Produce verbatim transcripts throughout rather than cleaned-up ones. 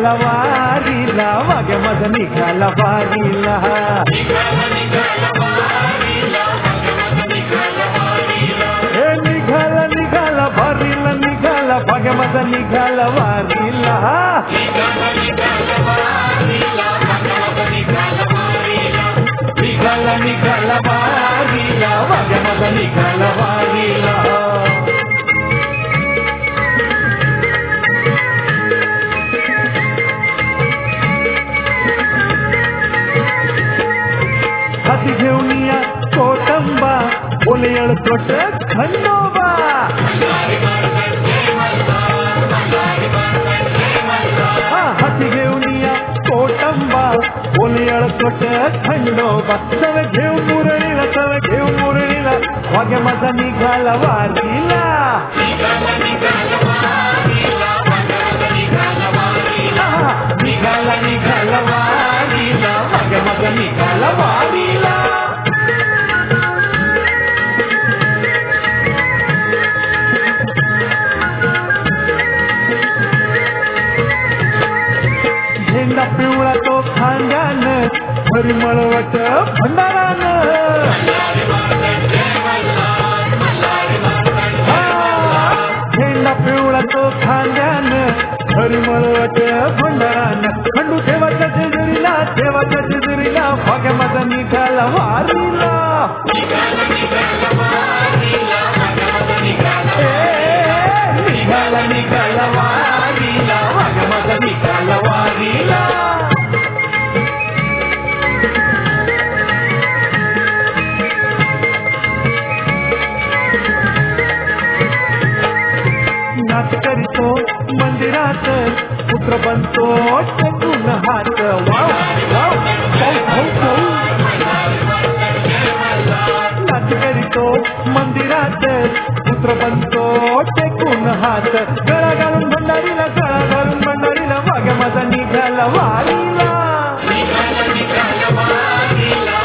निघाला वारीला वाघ्या माझा निघाला वारीला हे निघाला निघाला वारीला निघाला वाघ्या माझा निघाला वारीला निघाला निघाला वारीला वाघ्या माझा निघाला वारीला हाती घेऊन या कोटंबा बोले अळकोट खंडोबा हाती घेऊन या कोटंबा बोले अळकोट खंडोबा सव घेऊ मुरळीला सव घेऊ मुरळीला वाघ्या माझा निघाला वारीला निघाला निघाला वारीला वाघ्या माझा निघाला वारीला झेंडा पिवळा तो खांद्यान परिमळवट भंडारान झेंडा पिवळा तो खांद्यान परिमळवट भंडारान खंडू ठेवाच्या जेजुरीला ठेवाच्या जेजुरीला वाघ्या माझा निघाला वारीला निघाला निघाला वारीला वाघ्या माझा निघाला वारीला नाच करीतो मंदिरात पुत्र बनतो टेकून हात वाव वाव नाच करीतो मंदिरात पुत्र बनतो टेकून हात गळा घालून भंडारीला गळा घालून भंडारीला वाघ्या माझा निघाला वारीला निघाला निघाला वारीला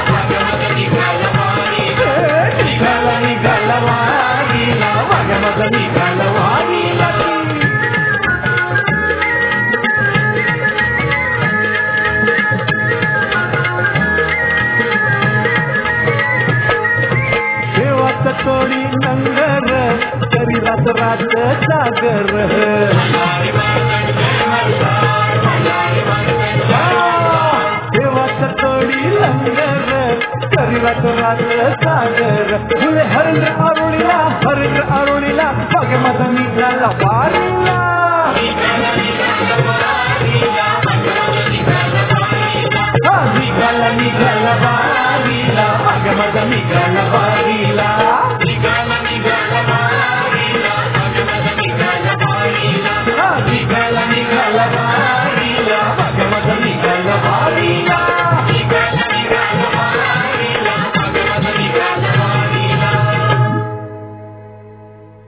वाघ्या माझा निघाला वारीला देवाचं तोडी नंगर तरी रात रात जागर देवाचं तोडी लंगर तरी रात रात सागर फुले हरेंद्र आरोळीला हरेंद्र आरोळीला वाघ्या माझा निघाला वारीला निघाला निघाला वारीला वाघ्या माझा निघाला वारीला